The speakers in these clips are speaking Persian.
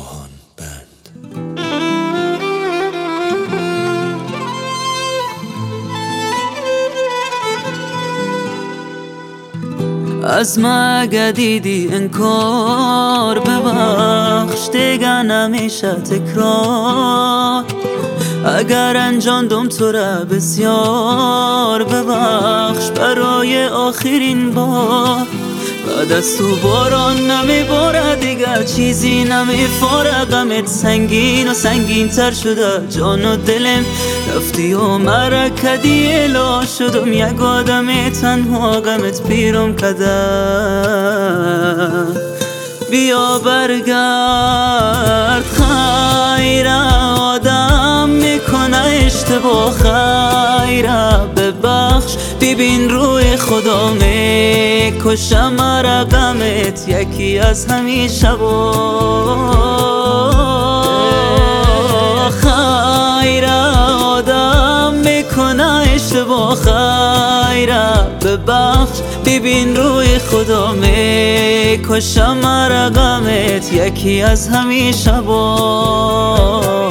سپاهان بند. از من اگه دیدی انکار ببخش، دیگه نمیشه تکرار. اگر انجاندم تو را بسیار ببخش، برای آخرین بار. بعد از تو باران نمیباره دیگر، چیزی نمیفاره. غمت سنگین و سنگین تر شده، جان و دلم رفتی و مرا کدی الا شدم. یک آدم تنها غمت پیرم کده. بیا برگرد خیره، آدم میکنه اشتباه خیره. ببخش ببین روی خدا میکشه مرا غمت یکی از همین شبا. خیره آدم میکنه اشتباه خیره. ببخش ببین روی خدا میکشه مرا غمت یکی از همین شبا.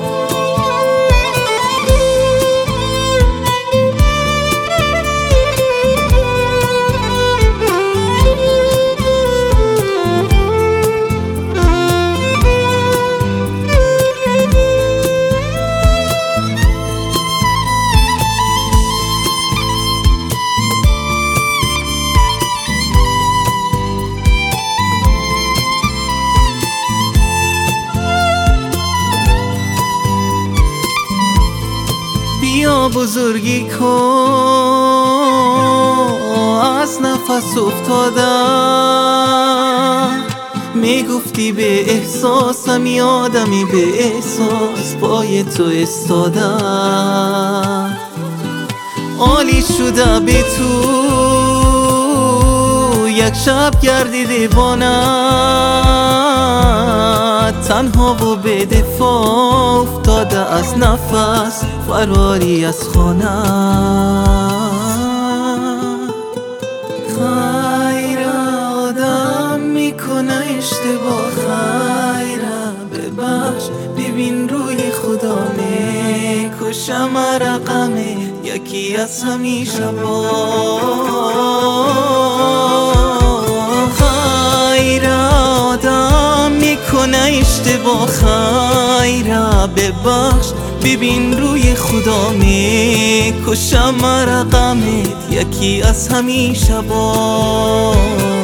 بیا بزرگی کن، از نفس افتادم. میگفتی به احساسم، یادمی به احساس پای تو استادم. عالی شده به تو یک شب گردی دیوانه، تنها و به دفاع افتاده از نفس فراری از خانه. خیره آدم میکنه اشتباه خیره. ببخش ببین روی خدا میکشه مرا غمه یکی از همین شبا. کنه اشتباه خیره. ببخش ببین روی خدا میکشه مرا غمت یکی از همین شبا.